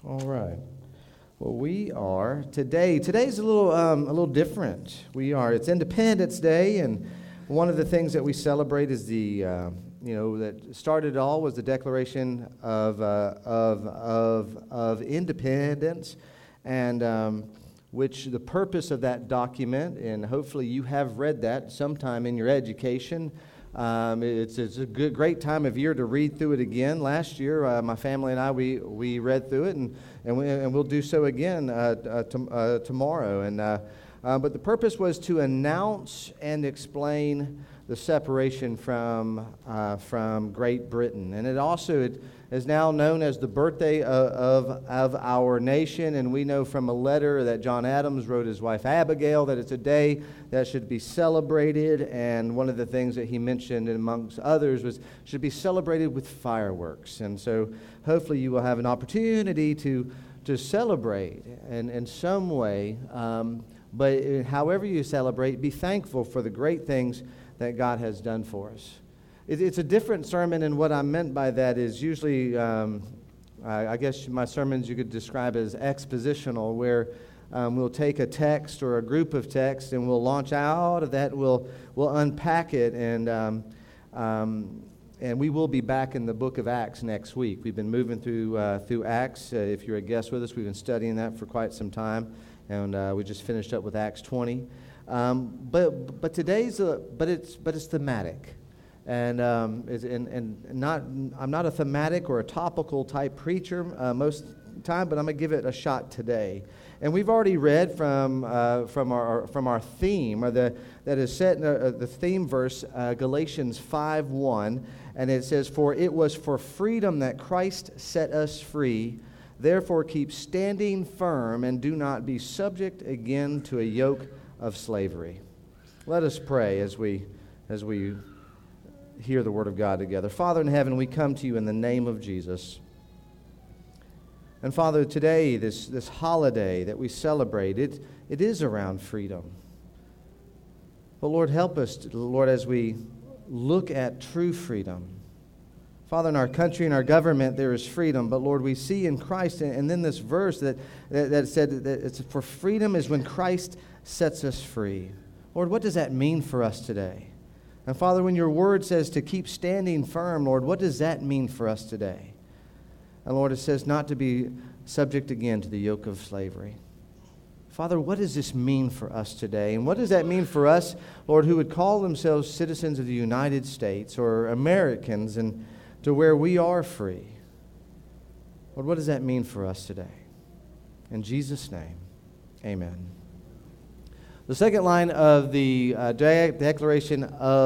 All right. Well, we are today. Today's a little different. It's Independence Day, and one of the things that we celebrate is that started it all was the Declaration of Independence, and which the purpose of that document, and hopefully you have read that sometime in your education. It's a great time of year to read through it again. Last year, my family and I, we read through it, and we'll do so again tomorrow. But the purpose was to announce and explain the separation from Great Britain, and it is now known as the birthday of our nation. And we know from a letter that John Adams wrote his wife Abigail that it's a day that should be celebrated. And one of the things that he mentioned, amongst others, was should be celebrated with fireworks. And so hopefully you will have an opportunity to celebrate in some way. But however you celebrate, be thankful for the great things that God has done for us. It's a different sermon, and what I meant by that is usually, I guess my sermons you could describe as expositional, where we'll take a text or a group of texts and we'll launch out of that, we'll unpack it, and we will be back in the book of Acts next week. We've been moving through Acts. If you're a guest with us, we've been studying that for quite some time, and we just finished up with Acts 20. But today's it's thematic. And I'm not a thematic or a topical type preacher most time, but I'm going to give it a shot today. And we've already read from our theme, that is set in the theme verse, Galatians 5:1, and it says, "For it was for freedom that Christ set us free. Therefore keep standing firm and do not be subject again to a yoke of slavery." Let us pray as we hear the word of God together. Father in heaven, we come to you in the name of Jesus. And Father, today, this holiday that we celebrate, it is around freedom. But Lord, help us, Lord, as we look at true freedom. Father, in our country and our government, there is freedom. But Lord, we see in Christ, and then this verse that said that it's for freedom is when Christ sets us free. Lord, what does that mean for us today? And Father, when your word says to keep standing firm, Lord, what does that mean for us today? And Lord, it says not to be subject again to the yoke of slavery. Father, what does this mean for us today? And what does that mean for us, Lord, who would call themselves citizens of the United States or Americans, and to where we are free? Lord, what does that mean for us today? In Jesus' name, amen. The second line of the Declaration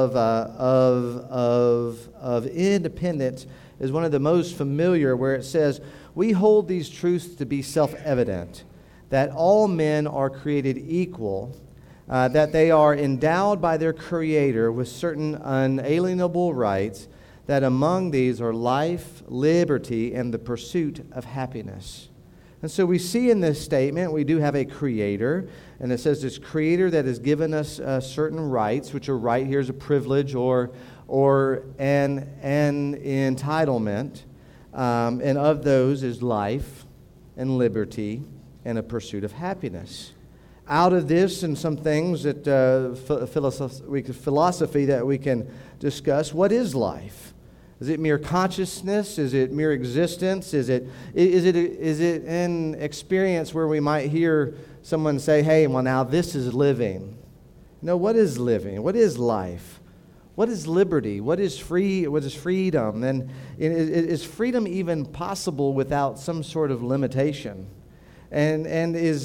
of Independence is one of the most familiar, where it says, "We hold these truths to be self-evident, that all men are created equal, that they are endowed by their Creator with certain unalienable rights, that among these are life, liberty, and the pursuit of happiness." And so we see in this statement, we do have a Creator, and it says this Creator that has given us certain rights, which are right here is a privilege or an entitlement, and of those is life and liberty and a pursuit of happiness. Out of this and some things that philosophy that we can discuss, what is life? Is it mere consciousness? Is it mere existence? Is it an experience where we might hear someone say, "Hey, well, now this is living"? No, what is living? What is life? What is liberty? What is freedom? And is freedom even possible without some sort of limitation? And is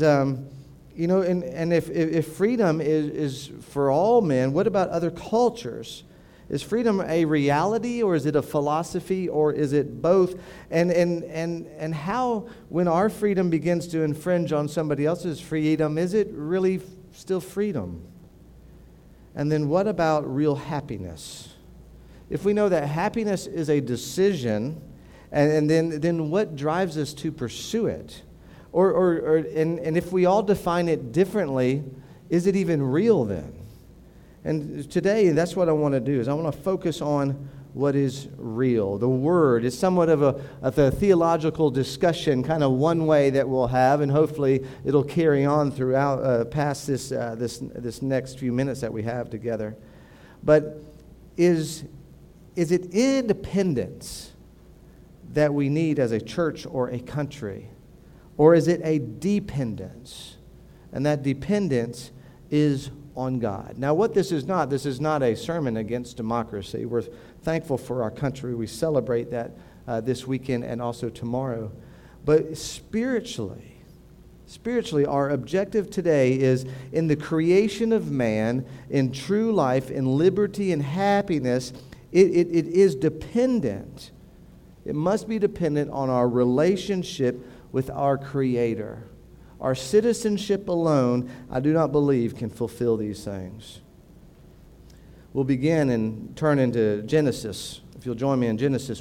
if freedom is for all men, what about other cultures? Is freedom a reality, or is it a philosophy, or is it both? And how, when our freedom begins to infringe on somebody else's freedom, is it really still freedom? And then what about real happiness? If we know that happiness is a decision, and then what drives us to pursue it? And if we all define it differently, is it even real then? And today, that's what I want to do, is I want to focus on what is real. The Word is somewhat of a theological discussion, kind of one way that we'll have, and hopefully it'll carry on throughout past this next few minutes that we have together. But is it independence that we need as a church or a country? Or is it a dependence? And that dependence is on God. Now, what this is not a sermon against democracy. We're thankful for our country. We celebrate that this weekend and also tomorrow. But spiritually, our objective today is in the creation of man, in true life, in liberty and happiness. It is dependent. It must be dependent on our relationship with our Creator. Our citizenship alone, I do not believe, can fulfill these things. We'll begin and turn into Genesis. If you'll join me in Genesis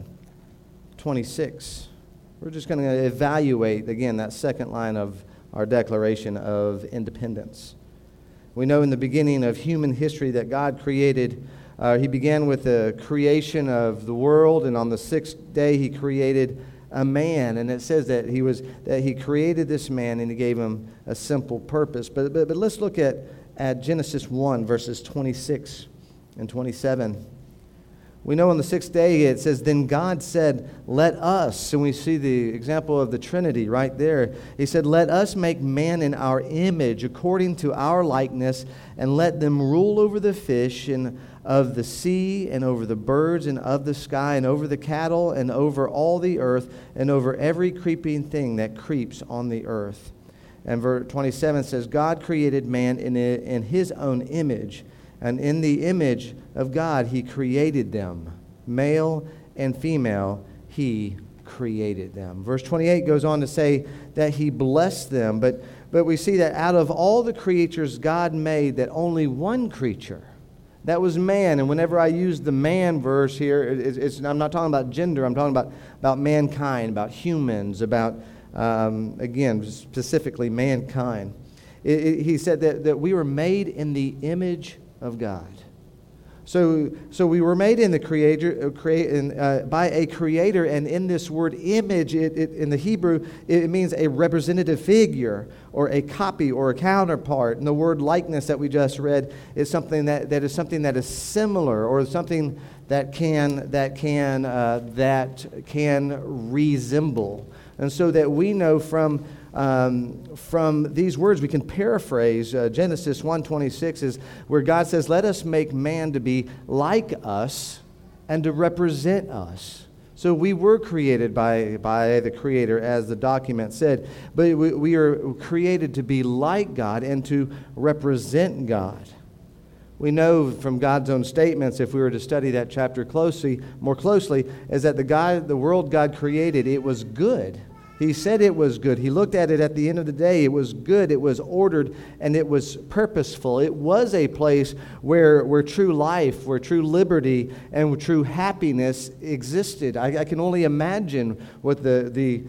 1:26. We're just going to evaluate, again, that second line of our declaration of independence. We know in the beginning of human history that God created, He began with the creation of the world, and on the sixth day He created a man, and it says that He created this man and He gave him a simple purpose. But let's look at Genesis 1, verses 26 and 27. We know on the sixth day it says, "Then God said, 'Let us,'" and we see the example of the Trinity right there. He said, "Let us make man in our image, according to our likeness, and let them rule over the fish and of the sea, and over the birds, and of the sky, and over the cattle, and over all the earth, and over every creeping thing that creeps on the earth." And verse 27 says, "God created man in His own image, and in the image of God He created them. Male and female He created them." Verse 28 goes on to say that He blessed them. But we see that out of all the creatures God made, that only one creature, that was man. And whenever I use the man verse here, I'm not talking about gender. I'm talking about mankind, about humans, about, again, specifically mankind. He said that we were made in the image of God. So we were made in the by a creator, and in this word image, in the Hebrew, it means a representative figure or a copy or a counterpart. And the word likeness that we just read is something that is similar, or something that can resemble. And so that we know from these words, we can paraphrase Genesis 1:26 is where God says, "Let us make man to be like us and to represent us." So we were created by the Creator, as the document said, but we are created to be like God and to represent God. We know from God's own statements, if we were to study that chapter more closely, is that the world God created, it was good. He said it was good. He looked at it at the end of the day. It was good, it was ordered, and it was purposeful. It was a place where true life, where true liberty, and true happiness existed. I can only imagine what the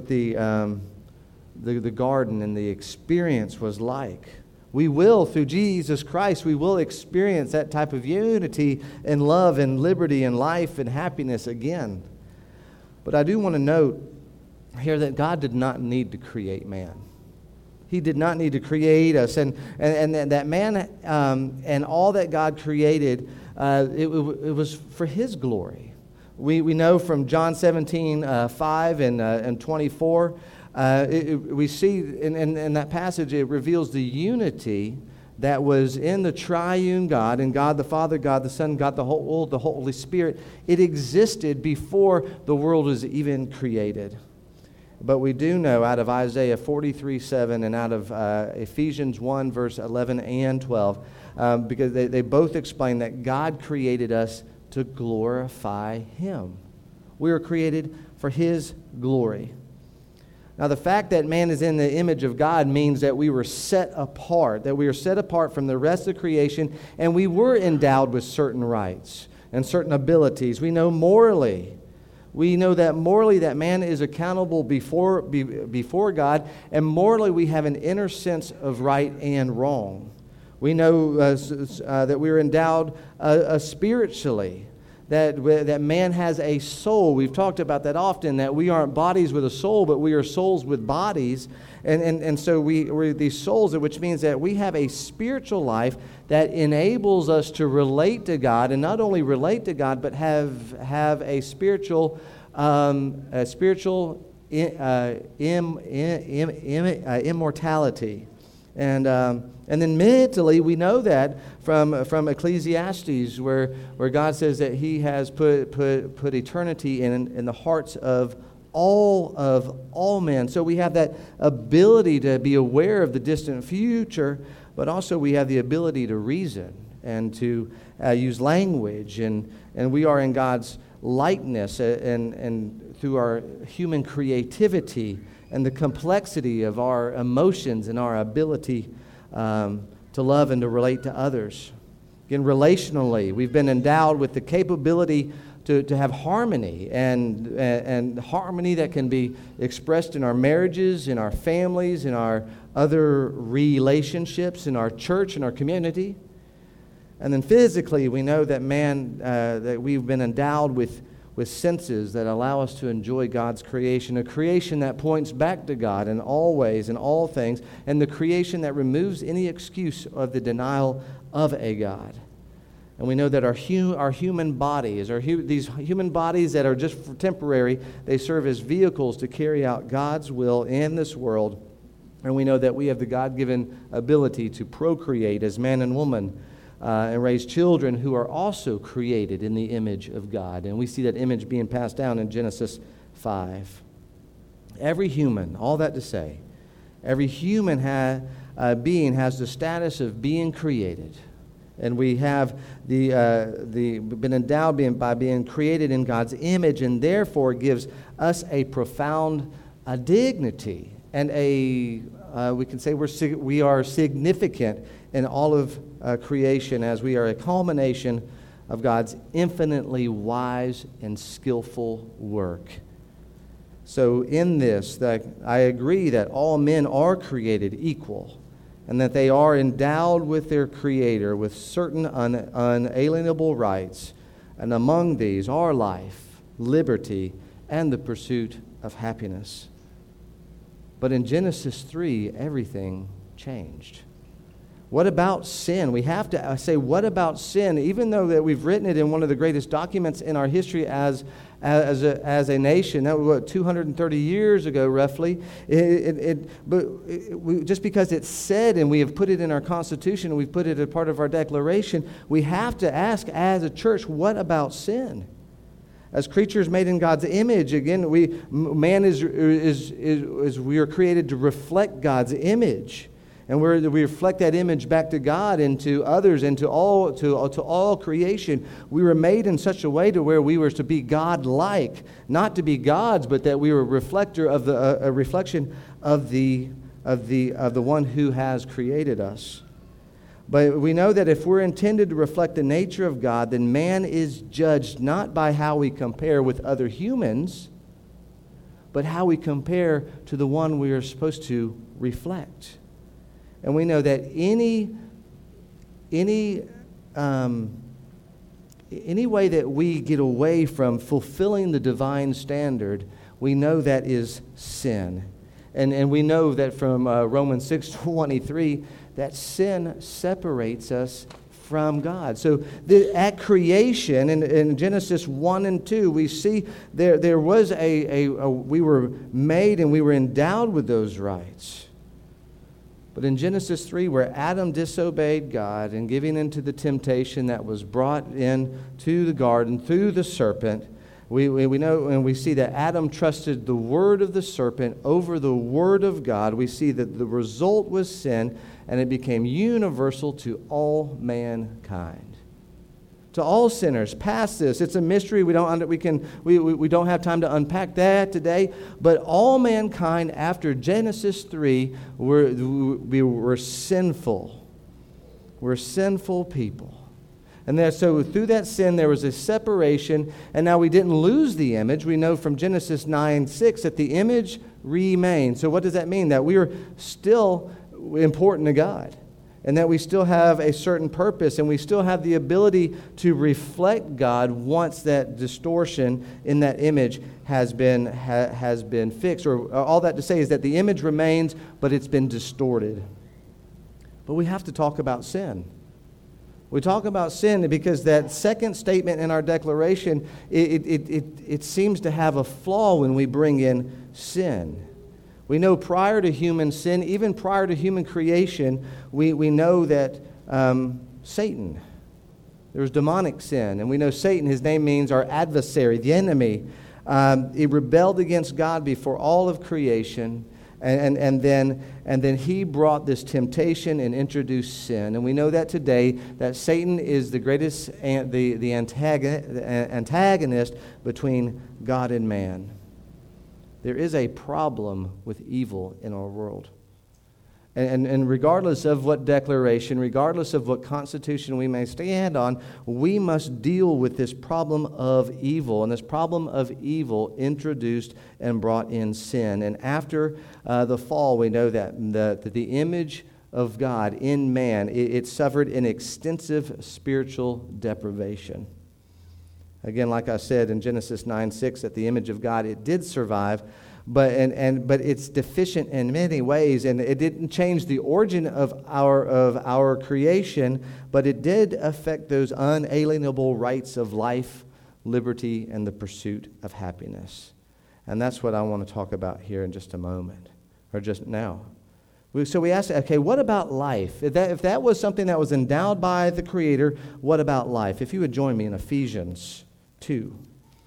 garden and the experience was like. We will, through Jesus Christ, we will experience that type of unity and love and liberty and life and happiness again. But I do want to note here that God did not need to create man. He did not need to create us. And that man and all that God created, it was for His glory. We know from John 17:5 and 24, we see in that passage, it reveals the unity that was in the triune God, and God the Father, God the Son, God the Holy Spirit. It existed before the world was even created. But we do know out of Isaiah 43:7 and out of Ephesians 1, verse 11 and 12, because they both explain that God created us to glorify Him. We were created for His glory. Now, the fact that man is in the image of God means that we were set apart, from the rest of creation, and we were endowed with certain rights and certain abilities. We know that morally that man is accountable before God, and morally we have an inner sense of right and wrong. We know that we are endowed spiritually, that man has a soul. We've talked about that often, that we aren't bodies with a soul, but we are souls with bodies. And so we're these souls, which means that we have a spiritual life that enables us to relate to God, and not only relate to God, but have a spiritual immortality. And then mentally, we know that from Ecclesiastes, where God says that He has put eternity in the hearts of all men. So we have that ability to be aware of the distant future, but also we have the ability to reason and to use language, and we are in God's likeness, and through our human creativity and the complexity of our emotions and our ability to love and to relate to others. Again, relationally, we've been endowed with the capability to have harmony, and harmony that can be expressed in our marriages, in our families, in our other relationships, in our church, in our community. And then physically, we know that that we've been endowed with senses that allow us to enjoy God's creation, a creation that points back to God in all ways, in all things, and the creation that removes any excuse of the denial of a God. And we know that our human bodies, these human bodies that are just temporary, they serve as vehicles to carry out God's will in this world. And we know that we have the God-given ability to procreate as man and woman, and raise children who are also created in the image of God. And we see that image being passed down in Genesis 5. Every human, all that to say, every human being has the status of being created. And we have been endowed by being created in God's image, and therefore gives us a profound dignity, and we can say we are significant in all of creation, as we are a culmination of God's infinitely wise and skillful work. So in this, I agree that all men are created equal, and that they are endowed with their Creator with certain unalienable rights, and among these are life, liberty, and the pursuit of happiness. But in Genesis 3, everything changed. What about sin? We have to say, what about sin? Even though that we've written it in one of the greatest documents in our history as a nation, that was 230 years ago, roughly. Just because it's said, and we have put it in our Constitution, and we've put it as part of our declaration, we have to ask as a church, what about sin? As creatures made in God's image, again, we are created to reflect God's image. And we reflect that image back to God and to others and to all creation. We were made in such a way to where we were to be God-like, not to be gods, but that we were a reflection of the one who has created us. But we know that if we're intended to reflect the nature of God, then man is judged not by how we compare with other humans, but how we compare to the one we are supposed to reflect. And we know that any way that we get away from fulfilling the divine standard, we know that is sin. And we know that from Romans 6:23, that sin separates us from God. So at creation, in Genesis 1 and 2, we see there was we were made and we were endowed with those rights. But in Genesis 3, where Adam disobeyed God and giving into the temptation that was brought in to the garden through the serpent, we know and we see that Adam trusted the word of the serpent over the word of God. We see that the result was sin, and it became universal to all mankind. To all sinners, past this, it's a mystery. We don't have time to unpack that today. But all mankind after Genesis 3 were sinful. We're sinful people. And so through that sin, there was a separation. And now we didn't lose the image. We know from Genesis 9:6 that the image remained. So what does that mean? That we are still important to God. and that we still have a certain purpose, and we still have the ability to reflect God once that distortion in that image has been fixed. Or all that to say is that the image remains, but it's been distorted. But we have to talk about sin. We talk about sin because that second statement in our declaration, it seems to have a flaw when we bring in sin. We know prior to human sin, even prior to human creation, we know that Satan, there was demonic sin. And we know Satan, his name means our adversary, the enemy. He rebelled against God before all of creation. And then he brought this temptation and introduced sin. And we know that today, that Satan is the greatest, the antagonist between God and man. There is a problem with evil in our world. And regardless of what declaration, regardless of what constitution we may stand on, we must deal with this problem of evil. And this problem of evil introduced and brought in sin. And after the fall, we know that the image of God in man, it suffered an extensive spiritual deprivation. Again, like I said in Genesis 9:6, that the image of God, it did survive, but it's deficient in many ways, and it didn't change the origin of our creation, but it did affect those unalienable rights of life, liberty, and the pursuit of happiness. And that's what I want to talk about here in just a moment, or just now. So we asked, okay, what about life? If that was something that was endowed by the Creator, what about life? If you would join me in Ephesians 2.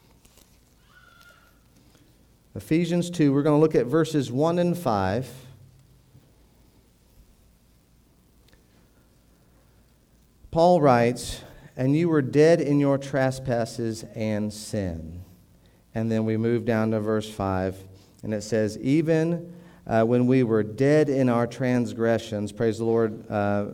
Ephesians 2, we're going to look at verses 1 and 5. Paul writes, "And you were dead in your trespasses and sin." And then we move down to verse 5, and it says, "Even when we were dead in our transgressions," praise the Lord,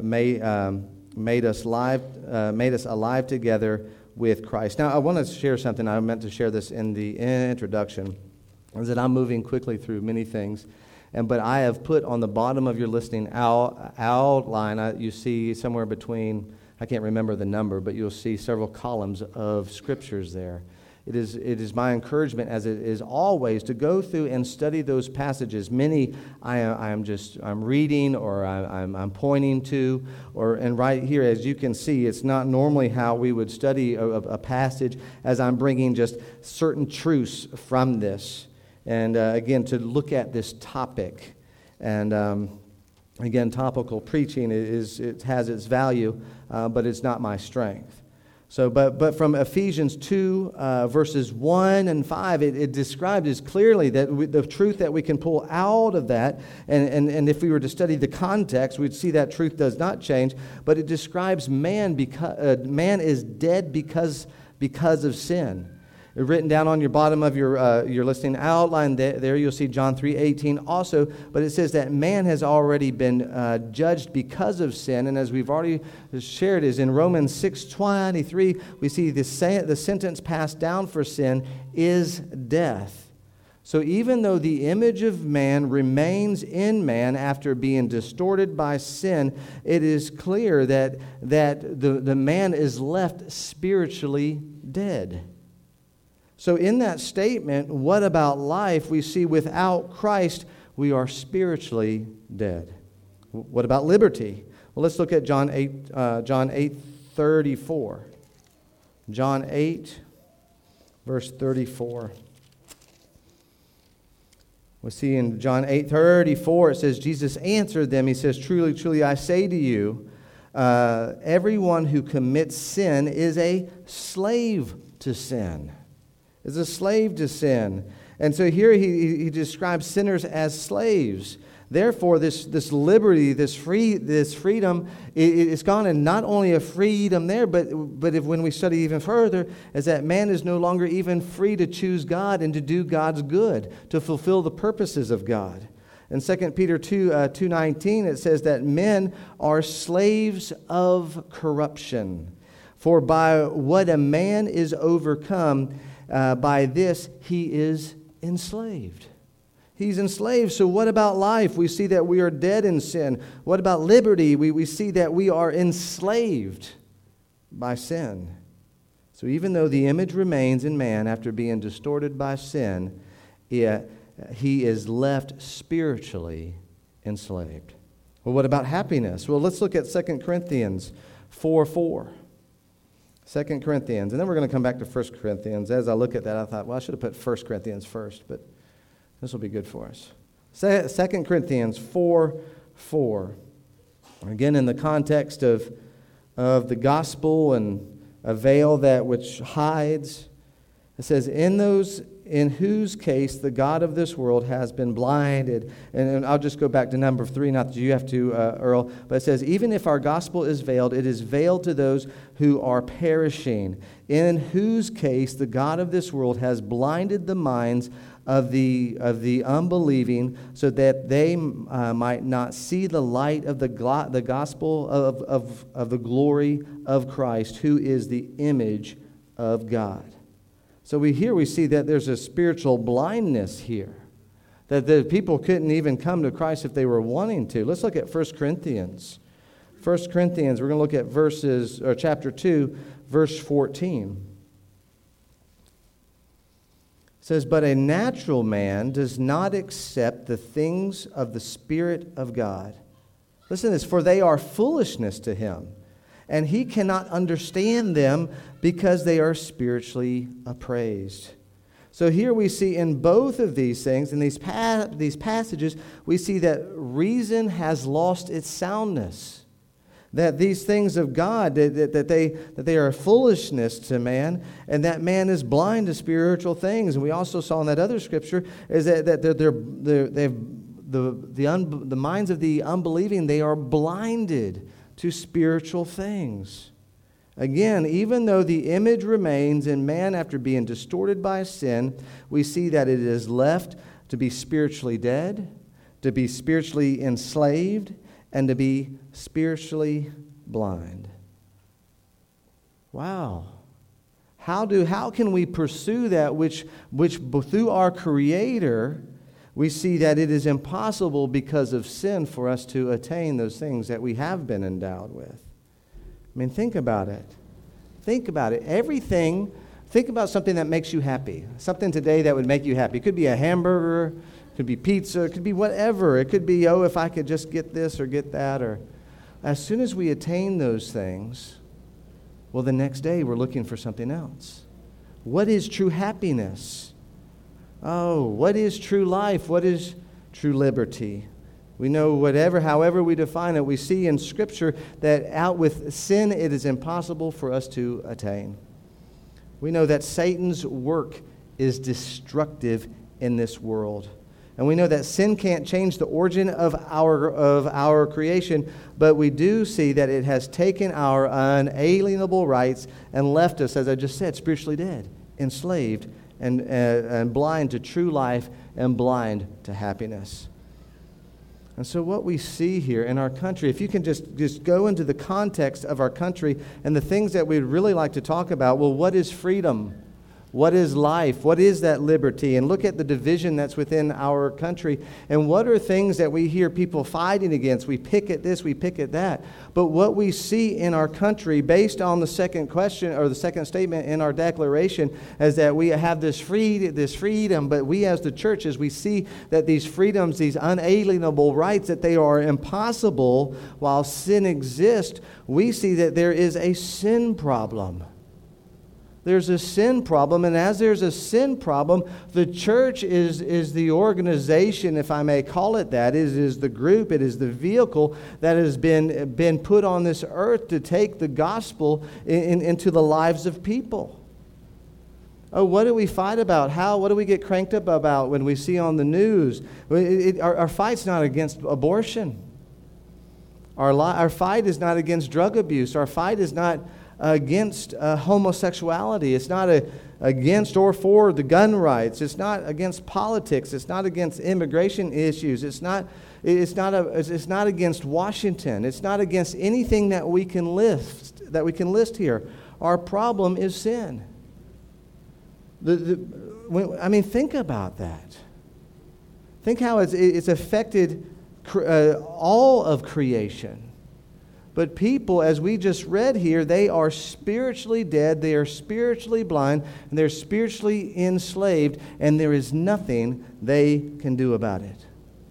made us alive together with Christ. Now, I want to share something. I meant to share this in the introduction, is that I'm moving quickly through many things, but I have put on the bottom of your listening outline, you see somewhere between, I can't remember the number, but you'll see several columns of scriptures there. It is my encouragement, as it is always, to go through and study those passages. Many I'm reading, or I'm pointing to, and right here, as you can see, it's not normally how we would study a passage, as I'm bringing just certain truths from this. And again, to look at this topic. And again, topical preaching it has its value, but it's not my strength. So, but from Ephesians 2, verses 1 and 5, it describes as clearly that the truth that we can pull out of that, and if we were to study the context, we'd see that truth does not change, but it describes man is dead because of sin. Written down on your bottom of your listening outline there, you'll see John 3:18 also, but it says that man has already been judged because of sin, and as we've already shared, is in Romans 6:23, we see the sentence passed down for sin is death. So even though the image of man remains in man after being distorted by sin, it is clear that the man is left spiritually dead. So in that statement, what about life? We see without Christ, we are spiritually dead. What about liberty? Well, let's look at John 8:34. John 8, verse 34. We see in John 8:34, it says, Jesus answered them. He says, "Truly, truly, I say to you, everyone who commits sin is a slave to sin." Is a slave to sin. And so here he describes sinners as slaves. Therefore, this liberty, this freedom, it's gone, and not only a freedom there, but when we study even further, is that man is no longer even free to choose God and to do God's good, to fulfill the purposes of God. In 2 Peter 2:19, it says that men are slaves of corruption. For by what a man is overcome, by this he is enslaved. He's enslaved. So what about life? We see that we are dead in sin. What about liberty? We see that we are enslaved by sin. So even though the image remains in man after being distorted by sin, he is left spiritually enslaved. Well, what about happiness? Well, let's look at 2 Corinthians 4:4. 2 Corinthians, and then we're going to come back to 1 Corinthians. As I look at that, I thought, well, I should have put 1 Corinthians first, but this will be good for us. 2 Corinthians 4:4. Again, in the context of the gospel and a veil that which hides, it says, in whose case the God of this world has been blinded. And I'll just go back to number 3, not that you have to, Earl, but it says, even if our gospel is veiled, it is veiled to those who are perishing, in whose case the God of this world has blinded the minds of the unbelieving, so that they might not see the light of the gospel of the glory of Christ, who is the image of God. So we see that there's a spiritual blindness here, that the people couldn't even come to Christ if they were wanting to. Let's look at 1 Corinthians. 1 Corinthians, we're going to look at chapter 2, verse 14. It says, but a natural man does not accept the things of the Spirit of God. Listen to this, for they are foolishness to him, and he cannot understand them because they are spiritually appraised. So here we see in both of these things, in these passages, we see that reason has lost its soundness. That these things of God, that they are foolishness to man, and that man is blind to spiritual things. And we also saw in that other scripture is that the minds of the unbelieving, they are blinded to spiritual things. Again, even though the image remains in man after being distorted by sin, we see that it is left to be spiritually dead, to be spiritually enslaved, and to be spiritually blind. Wow. How can we pursue that which through our Creator, we see that it is impossible because of sin for us to attain those things that we have been endowed with? I mean, think about it. Think about it. Everything, think about something that makes you happy. Something today that would make you happy. It could be a hamburger, it could be pizza, it could be whatever. It could be, if I could just get this or get that. Or as soon as we attain those things, well, the next day we're looking for something else. What is true happiness? Oh, what is true life? What is true liberty? We know however we define it, we see in Scripture that out with sin it is impossible for us to attain. We know that Satan's work is destructive in this world. And we know that sin can't change the origin of our creation, but we do see that it has taken our unalienable rights and left us, as I just said, spiritually dead, enslaved, and blind to true life and blind to happiness. And so what we see here in our country, if you can just go into the context of our country and the things that we'd really like to talk about, well, what is freedom? What is life? What is that liberty? And look at the division that's within our country. And what are things that we hear people fighting against? We pick at this, we pick at that. But what we see in our country, based on the second question or the second statement in our declaration, is that we have this freedom. But we as the churches, we see that these freedoms, these unalienable rights, that they are impossible while sin exists. We see that there is a sin problem. There's a sin problem, and as there's a sin problem, the church is the organization, if I may call it that. It is the group, it is the vehicle that has been put on this earth to take the gospel into the lives of people. Oh, what do we fight about? What do we get cranked up about when we see on the news? Our fight's not against abortion. Our fight is not against drug abuse. Our fight is not against homosexuality. It's not against or for the gun rights. It's not against politics. It's not against immigration issues. It's not against Washington. It's not against anything that we can list here. Our problem is sin. Think about that. Think how it's affected all of creation. But people, as we just read here, they are spiritually dead, they are spiritually blind, and they're spiritually enslaved, and there is nothing they can do about it.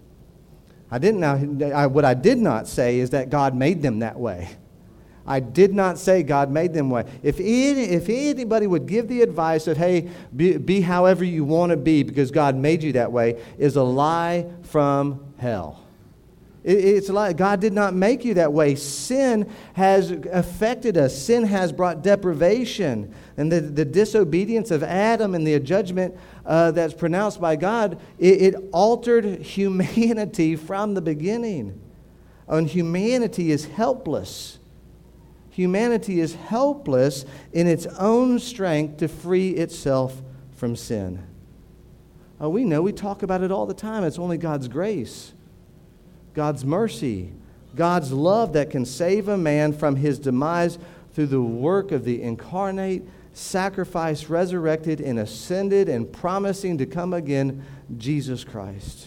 What I did not say is that God made them that way. I did not say God made them that way. If anybody would give the advice of, hey, be however you want to be because God made you that way, is a lie from hell. It's a lie. God did not make you that way. Sin has affected us. Sin has brought deprivation. And the disobedience of Adam and the judgment that's pronounced by God, it altered humanity from the beginning. And humanity is helpless. Humanity is helpless in its own strength to free itself from sin. Oh, we know. We talk about it all the time. It's only God's grace, God's mercy, God's love that can save a man from his demise through the work of the incarnate, sacrificed, resurrected, and ascended, and promising to come again, Jesus Christ.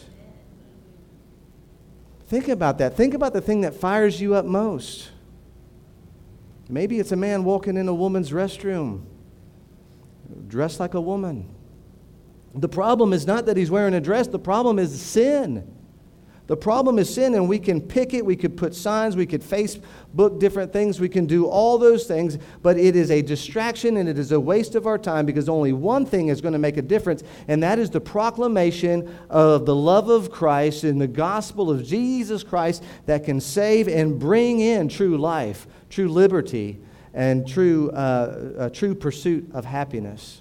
Think about that. Think about the thing that fires you up most. Maybe it's a man walking in a woman's restroom, dressed like a woman. The problem is not that he's wearing a dress. The problem is sin. The problem is sin, and we can pick it. We could put signs. We could Facebook different things. We can do all those things, but it is a distraction, and it is a waste of our time because only one thing is going to make a difference, and that is the proclamation of the love of Christ and the gospel of Jesus Christ that can save and bring in true life, true liberty, and true pursuit of happiness.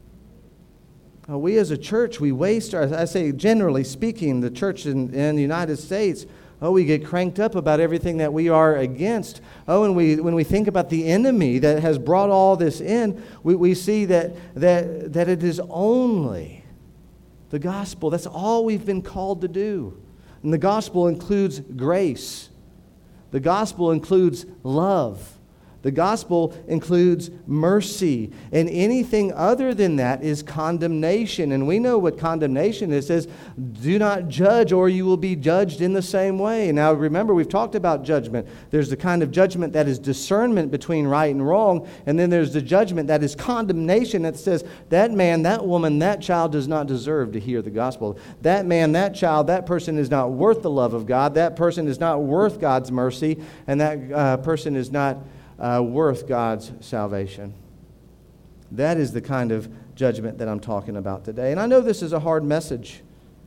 We as a church, we waste I say generally speaking, the church in the United States, we get cranked up about everything that we are against. And when we think about the enemy that has brought all this in, we see that it is only the gospel. That's all we've been called to do. And the gospel includes grace. The gospel includes love. The gospel includes mercy, and anything other than that is condemnation. And we know what condemnation is. It says, do not judge or you will be judged in the same way. Now remember, we've talked about judgment. There's the kind of judgment that is discernment between right and wrong, and then there's the judgment that is condemnation that says, that man, that woman, that child does not deserve to hear the gospel. That man, that child, that person is not worth the love of God. That person is not worth God's mercy, and that person is not worth God's salvation. That is the kind of judgment that I'm talking about today. And I know this is a hard message,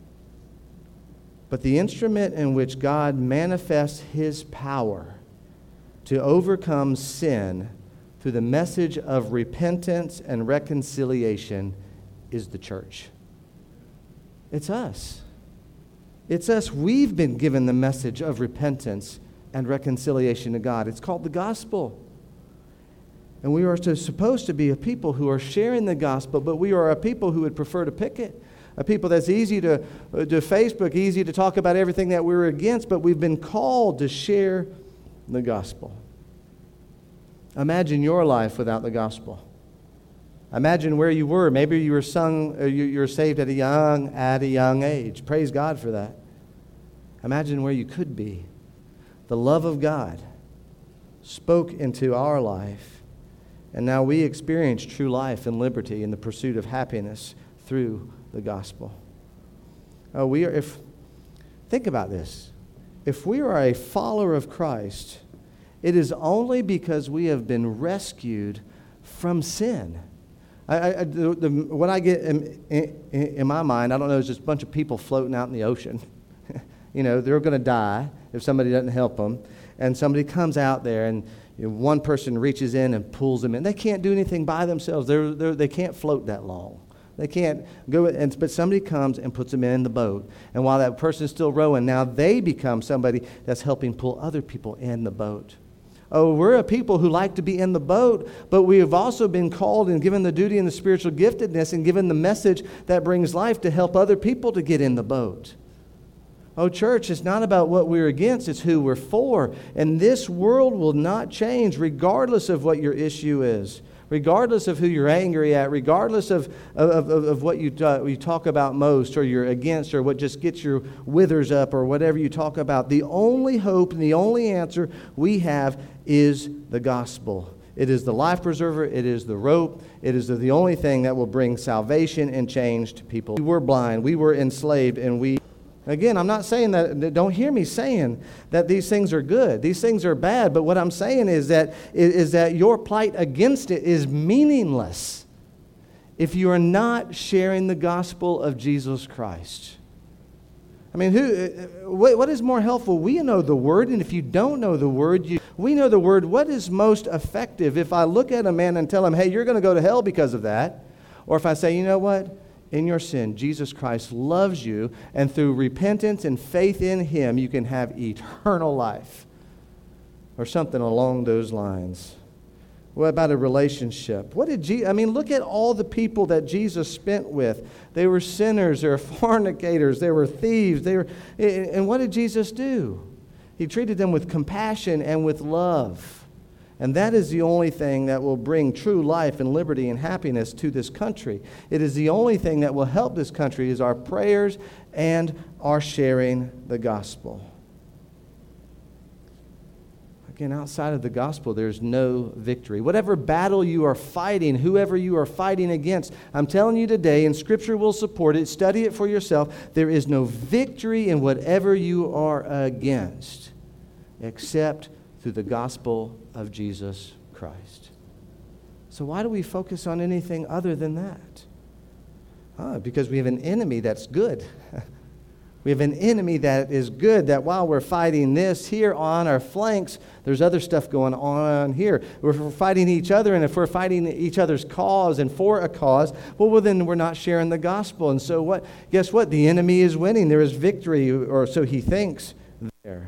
but the instrument in which God manifests His power to overcome sin through the message of repentance and reconciliation is the church. It's us. It's us. We've been given the message of repentance and reconciliation to God. It's called the gospel. And we are supposed to be a people who are sharing the gospel, but we are a people who would prefer to pick it. A people that's easy to Facebook, easy to talk about everything that we're against, but we've been called to share the gospel. Imagine your life without the gospel. Imagine where you were. Maybe you were saved at a young age. Praise God for that. Imagine where you could be. The love of God spoke into our life, and now we experience true life and liberty in the pursuit of happiness through the gospel. Think about this. If we are a follower of Christ, it is only because we have been rescued from sin. What I get in my mind, I don't know, is just a bunch of people floating out in the ocean. They're going to die if somebody doesn't help them. And somebody comes out there and one person reaches in and pulls them in. They can't do anything by themselves. They can't float that long. They can't go, but somebody comes and puts them in the boat. And while that person is still rowing, now they become somebody that's helping pull other people in the boat. We're a people who like to be in the boat, but we have also been called and given the duty and the spiritual giftedness and given the message that brings life to help other people to get in the boat. Church, it's not about what we're against, it's who we're for. And this world will not change regardless of what your issue is, regardless of who you're angry at, regardless of what you talk about most, or you're against, or what just gets your withers up, or whatever you talk about. The only hope and the only answer we have is the gospel. It is the life preserver. It is the rope. It is the only thing that will bring salvation and change to people. We were blind. We were enslaved, and we... Again, I'm not saying that, don't hear me saying that these things are good. These things are bad, but what I'm saying is that your plight against it is meaningless if you are not sharing the gospel of Jesus Christ. I mean, what is more helpful? We know the Word, and if you don't know the Word, we know the Word. What is most effective if I look at a man and tell him, hey, you're going to go to hell because of that? Or if I say, you know what? In your sin, Jesus Christ loves you, and through repentance and faith in Him, you can have eternal life. Or something along those lines. What about a relationship? Look at all the people that Jesus spent with. They were sinners, they were fornicators, they were thieves, and what did Jesus do? He treated them with compassion and with love. And that is the only thing that will bring true life and liberty and happiness to this country. It is the only thing that will help this country is our prayers and our sharing the gospel. Again, outside of the gospel, there's no victory. Whatever battle you are fighting, whoever you are fighting against, I'm telling you today, and Scripture will support it, study it for yourself, there is no victory in whatever you are against, except through the gospel of Jesus Christ. So why do we focus on anything other than that? Because we have an enemy that's good. We have an enemy that is good, that while we're fighting this here on our flanks, there's other stuff going on here. We're fighting each other, and if we're fighting each other's cause and for a cause, well, then we're not sharing the gospel. And so what? Guess what? The enemy is winning. There is victory, or so he thinks there.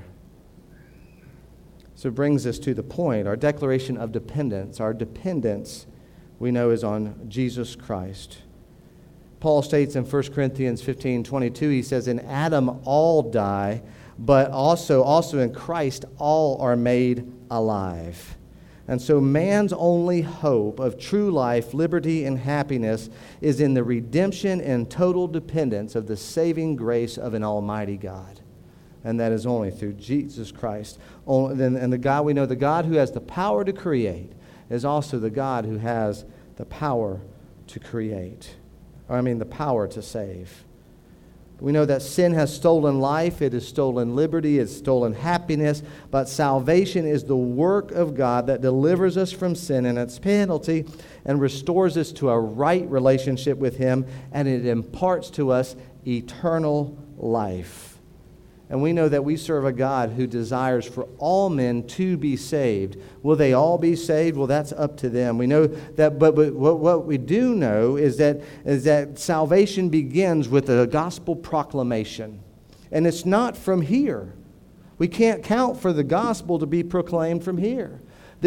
So it brings us to the point, our declaration of dependence. Our dependence, we know, is on Jesus Christ. Paul states in 1 Corinthians 15:22, he says, in Adam all die, but also in Christ all are made alive. And so man's only hope of true life, liberty, and happiness is in the redemption and total dependence of the saving grace of an almighty God. And that is only through Jesus Christ. And the God, we know the God who has the power to create is also the God who has the power to create. The power to save. We know that sin has stolen life, it has stolen liberty, it's stolen happiness, but salvation is the work of God that delivers us from sin and its penalty and restores us to a right relationship with Him, and it imparts to us eternal life. And we know that we serve a God who desires for all men to be saved. Will they all be saved? Well, that's up to them. We know that, but what we do know is that salvation begins with a gospel proclamation. And it's not from here. We can't count for the gospel to be proclaimed from here.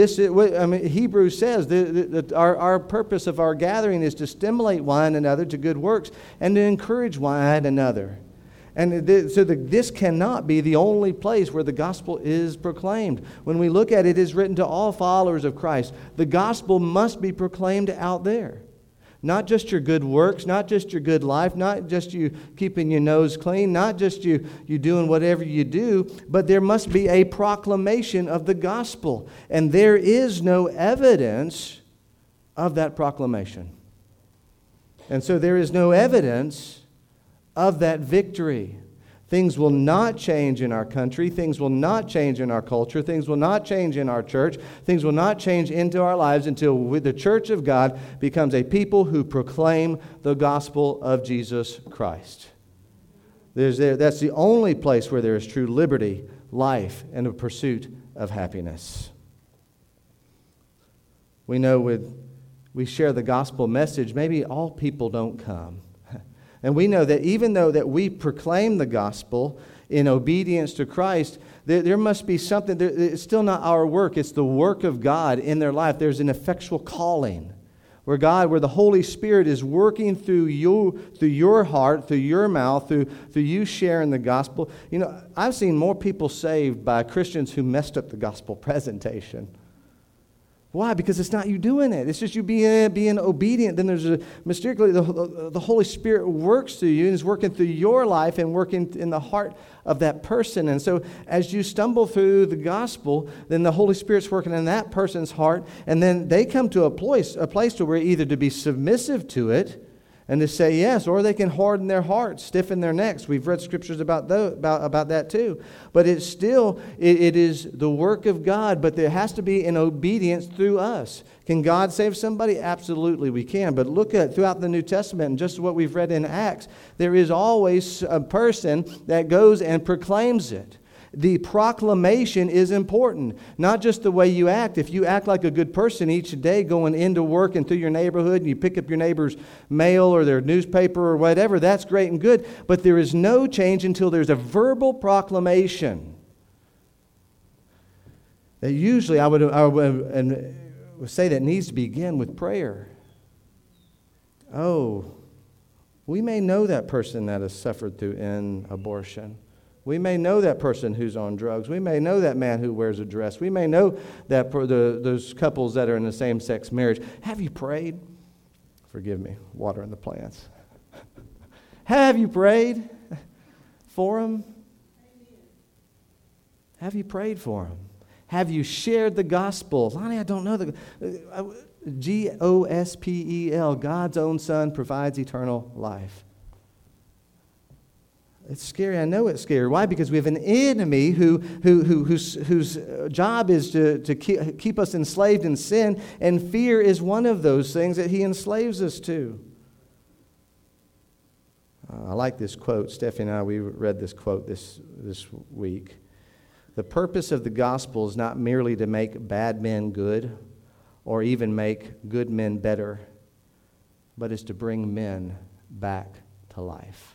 Hebrews says that our purpose of our gathering is to stimulate one another to good works and to encourage one another. And this cannot be the only place where the gospel is proclaimed. When we look at it, it is written to all followers of Christ. The gospel must be proclaimed out there. Not just your good works, not just your good life, not just you keeping your nose clean, not just you doing whatever you do, but there must be a proclamation of the gospel. And there is no evidence of that proclamation. And so there is no evidence of that victory. Things will not change in our country. Things will not change in our culture. Things will not change in our church. Things will not change into our lives until the church of God becomes a people who proclaim the gospel of Jesus Christ. That's the only place where there is true liberty, life, and a pursuit of happiness. We know we share the gospel message, maybe all people don't come. And we know that even though that we proclaim the gospel in obedience to Christ, there must be something. It's still not our work. It's the work of God in their life. There's an effectual calling where the Holy Spirit is working through you, through your heart, through your mouth, through you sharing the gospel. I've seen more people saved by Christians who messed up the gospel presentation Why? Because it's not you doing it. It's just you being obedient. Then there's mysteriousally the Holy Spirit works through you and is working through your life and working in the heart of that person. And so as you stumble through the gospel, then the Holy Spirit's working in that person's heart, and then they come to a place to where either to be submissive to it and to say yes, or they can harden their hearts, stiffen their necks. We've read scriptures about that too. But it's still, it is the work of God, but there has to be an obedience through us. Can God save somebody? Absolutely we can. But look at throughout the New Testament, and just what we've read in Acts, there is always a person that goes and proclaims it. The proclamation is important, not just the way you act. If you act like a good person each day going into work and through your neighborhood and you pick up your neighbor's mail or their newspaper or whatever, that's great and good. But there is no change until there's a verbal proclamation. That usually I would say that needs to begin with prayer. Oh, we may know that person that has suffered through an abortion. We may know that person who's on drugs. We may know that man who wears a dress. We may know that those couples that are in a same-sex marriage. Have you prayed? Forgive me, watering the plants. Have you prayed for them? Have you prayed for them? Have you shared the gospel? Lonnie, I don't know the Gospel. God's own Son provides eternal life. It's scary. I know it's scary. Why? Because we have an enemy whose job is to keep us enslaved in sin, and fear is one of those things that he enslaves us to. I like this quote. Stephanie and I, we read this quote this week. The purpose of the gospel is not merely to make bad men good or even make good men better, but is to bring men back to life.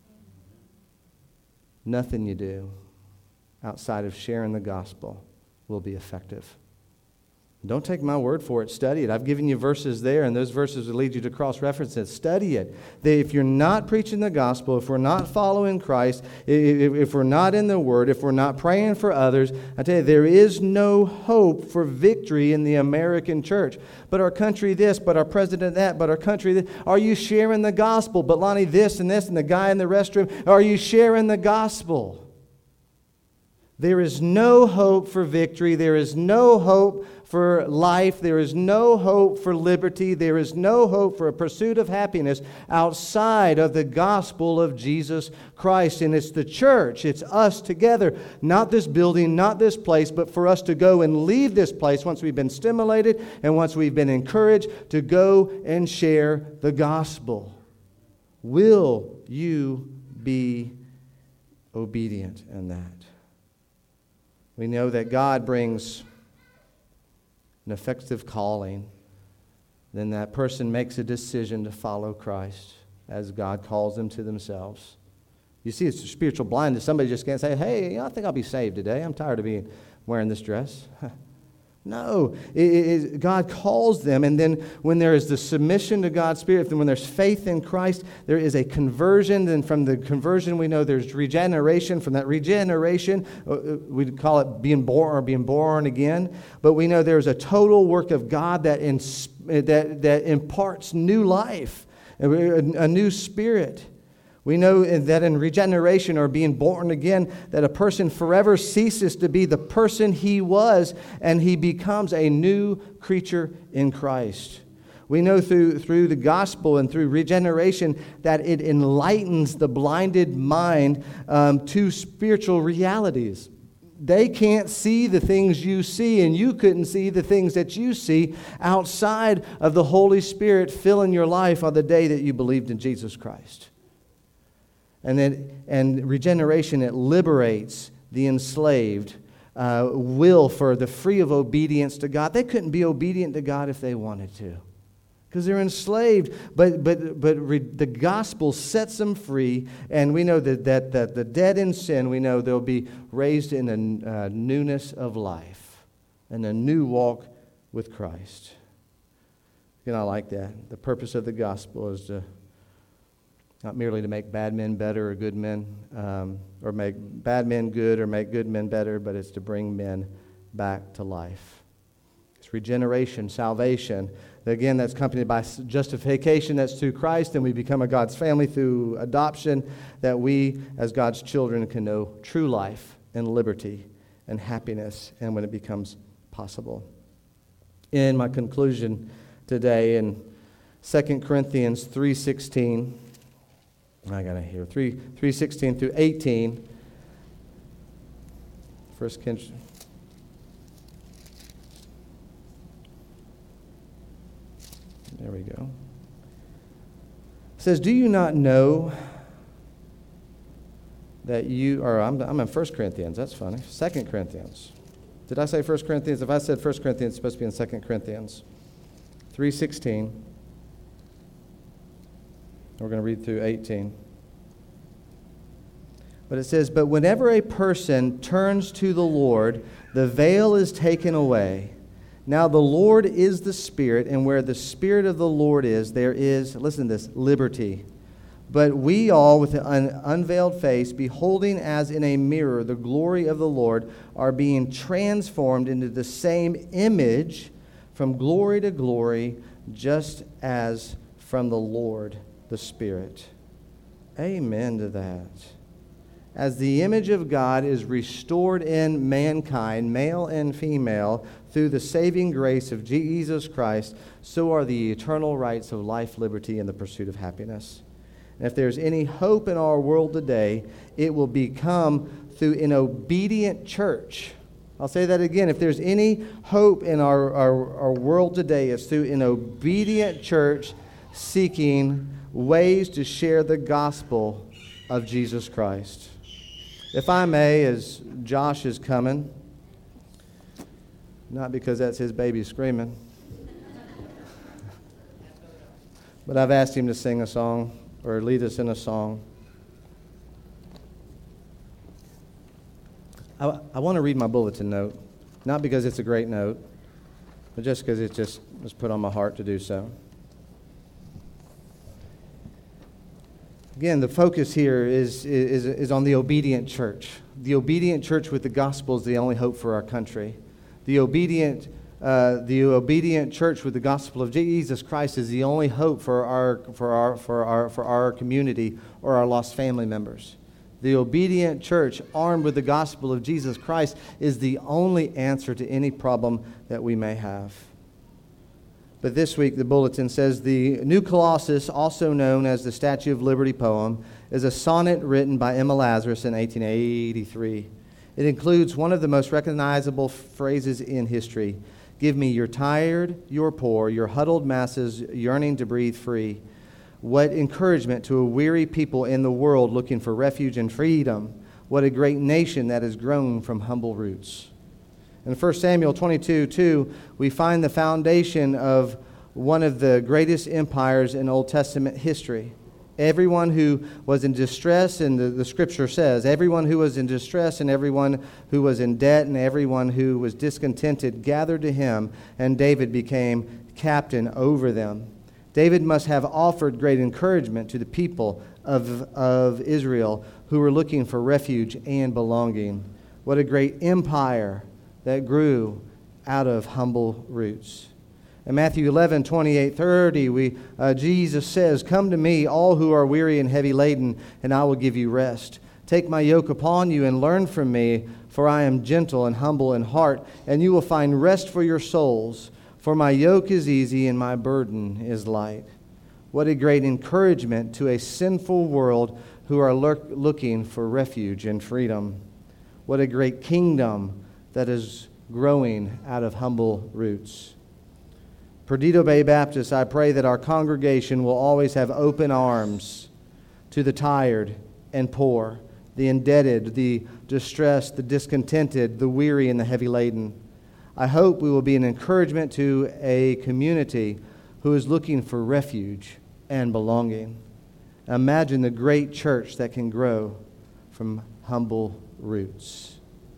Nothing you do outside of sharing the gospel will be effective. Don't take my word for it. Study it. I've given you verses there, and those verses will lead you to cross-reference it. Study it. If you're not preaching the gospel, if we're not following Christ, if we're not in the Word, if we're not praying for others, I tell you, there is no hope for victory in the American church. But our country this, but our president that, but our country this. Are you sharing the gospel? But Lonnie this, and the guy in the restroom. Are you sharing the gospel? There is no hope for victory. There is no hope for life. There is no hope for liberty. There is no hope for a pursuit of happiness outside of the gospel of Jesus Christ. And it's the church. It's us together. Not this building, not this place, but for us to go and leave this place once we've been stimulated and once we've been encouraged to go and share the gospel. Will you be obedient in that? We know that God brings an effective calling. Then that person makes a decision to follow Christ as God calls them to themselves. You see, it's spiritual blindness. Somebody just can't say, hey, I think I'll be saved today. I'm tired of wearing this dress. No, God calls them, and then when there is the submission to God's Spirit, then when there's faith in Christ, there is a conversion. Then from the conversion, we know there's regeneration. From that regeneration, we call it being born or being born again. But we know there's a total work of God that imparts new life, a new spirit. We know that in regeneration or being born again, that a person forever ceases to be the person he was, and he becomes a new creature in Christ. We know through the gospel and through regeneration that it enlightens the blinded mind to spiritual realities. They can't see the things you see, and you couldn't see the things that you see outside of the Holy Spirit filling your life on the day that you believed in Jesus Christ. And regeneration, it liberates the enslaved will for the free of obedience to God. They couldn't be obedient to God if they wanted to, because they're enslaved. But the gospel sets them free, and we know that the dead in sin, we know they'll be raised in a newness of life and a new walk with Christ. You know, I like that. The purpose of the gospel is to not merely to make bad men better or good men, or make bad men good or make good men better, but it's to bring men back to life. It's It's regeneration, salvation. Again, that's accompanied by justification, that's through Christ, and we become a God's family through adoption, that we, as God's children, can know true life and liberty and happiness, and when it becomes possible. In my conclusion today, in 2 Corinthians 3:16, I got it here, 3:16 through 18, First Corinthians. There we go. It says, do you not know that you, or I'm in 1 Corinthians, that's funny, 2 Corinthians. Did I say 1 Corinthians? If I said 1 Corinthians, it's supposed to be in 2 Corinthians 3:16. We're going to read through 18. But it says, but whenever a person turns to the Lord, the veil is taken away. Now the Lord is the Spirit, and where the Spirit of the Lord is, there is, listen to this, liberty. But we all, with an unveiled face, beholding as in a mirror the glory of the Lord, are being transformed into the same image from glory to glory, just as from the Lord, the Spirit. Amen to that. As the image of God is restored in mankind, male and female, through the saving grace of Jesus Christ, so are the eternal rights of life, liberty, and the pursuit of happiness. And if there's any hope in our world today, it will become through an obedient church. I'll say that again. If there's any hope in our world today, it's through an obedient church seeking ways to share the gospel of Jesus Christ. If I may, as Josh is coming, not because that's his baby screaming, but I've asked him to sing a song or lead us in a song. I want to read my bulletin note, not because it's a great note, but just because it just was put on my heart to do so. Again, the focus here is on the obedient church. The obedient church with the gospel is the only hope for our country. The obedient church with the gospel of Jesus Christ is the only hope for our community or our lost family members. The obedient church, armed with the gospel of Jesus Christ, is the only answer to any problem that we may have. But this week, the bulletin says, the New Colossus, also known as the Statue of Liberty poem, is a sonnet written by Emma Lazarus in 1883. It includes one of the most recognizable phrases in history. Give me your tired, your poor, your huddled masses yearning to breathe free. What encouragement to a weary people in the world looking for refuge and freedom. What a great nation that has grown from humble roots. In 1 Samuel 22:2, we find the foundation of one of the greatest empires in Old Testament history. Everyone who was in distress, and the scripture says, everyone who was in distress and everyone who was in debt and everyone who was discontented gathered to him, and David became captain over them. David must have offered great encouragement to the people of Israel who were looking for refuge and belonging. What a great empire that grew out of humble roots. In Matthew 11:28-30, Jesus says, come to me, all who are weary and heavy laden, and I will give you rest. Take my yoke upon you and learn from me, for I am gentle and humble in heart, and you will find rest for your souls. For my yoke is easy and my burden is light. What a great encouragement to a sinful world who are looking for refuge and freedom. What a great kingdom that is growing out of humble roots. Perdido Bay Baptist, I pray that our congregation will always have open arms to the tired and poor, the indebted, the distressed, the discontented, the weary, and the heavy laden. I hope we will be an encouragement to a community who is looking for refuge and belonging. Imagine the great church that can grow from humble roots.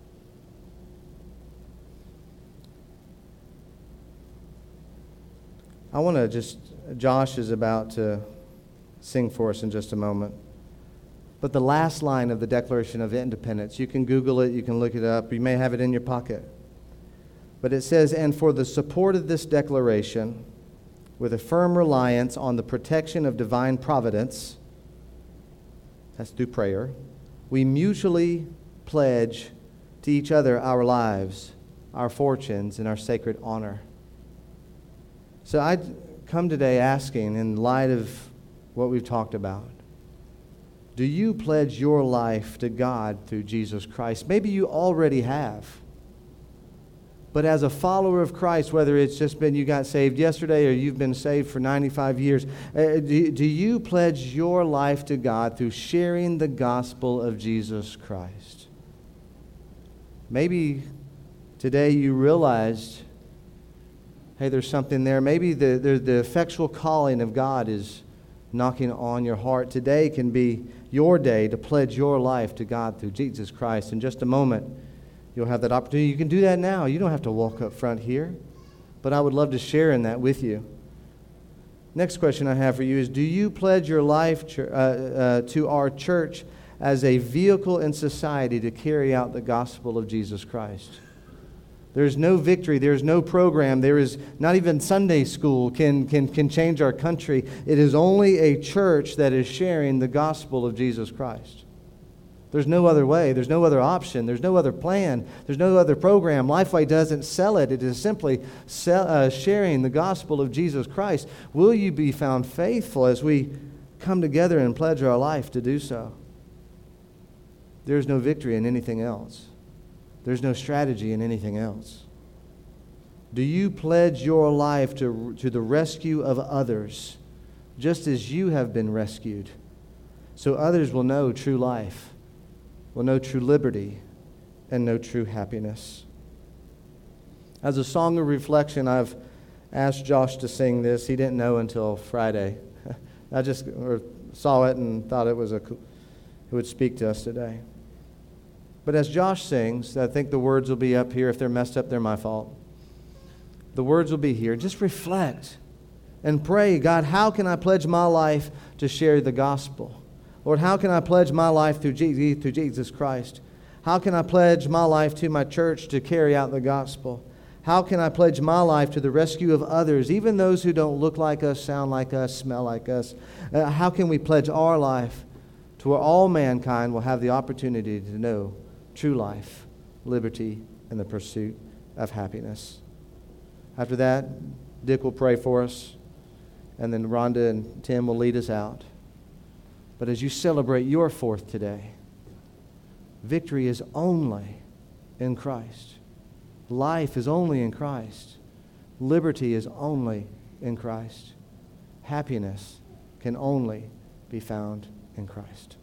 I want to Josh is about to sing for us in just a moment. But the last line of the Declaration of Independence, you can Google it, you can look it up, you may have it in your pocket. But it says, and for the support of this declaration, with a firm reliance on the protection of divine providence, that's through prayer, we mutually pledge to each other our lives, our fortunes, and our sacred honor. So I come today asking, in light of what we've talked about, do you pledge your life to God through Jesus Christ? Maybe you already have. But as a follower of Christ, whether it's just been you got saved yesterday or you've been saved for 95 years, do you pledge your life to God through sharing the gospel of Jesus Christ? Maybe today you realized, hey, there's something there. Maybe the effectual calling of God is knocking on your heart. Today can be your day to pledge your life to God through Jesus Christ. In just a moment, you'll have that opportunity. You can do that now. You don't have to walk up front here. But I would love to share in that with you. Next question I have for you is, do you pledge your life to our church as a vehicle in society to carry out the gospel of Jesus Christ? There's no victory. There's no program. There is not even Sunday school can change our country. It is only a church that is sharing the gospel of Jesus Christ. There's no other way. There's no other option. There's no other plan. There's no other program. Lifeway doesn't sell it. It is simply sharing the gospel of Jesus Christ. Will you be found faithful as we come together and pledge our life to do so? There's no victory in anything else. There's no strategy in anything else. Do you pledge your life to the rescue of others, just as you have been rescued, so others will know true life, will know true liberty, and know true happiness? As a song of reflection, I've asked Josh to sing this. He didn't know until Friday. I just saw it and thought it would speak to us today. But as Josh sings, I think the words will be up here. If they're messed up, they're my fault. The words will be here. Just reflect and pray, God, how can I pledge my life to share the gospel? Lord, how can I pledge my life through Jesus Christ? How can I pledge my life to my church to carry out the gospel? How can I pledge my life to the rescue of others, even those who don't look like us, sound like us, smell like us? How can we pledge our life to where all mankind will have the opportunity to know true life, liberty, and the pursuit of happiness? After that, Dick will pray for us, and then Rhonda and Tim will lead us out. But as you celebrate your 4th today, victory is only in Christ. Life is only in Christ. Liberty is only in Christ. Happiness can only be found in Christ.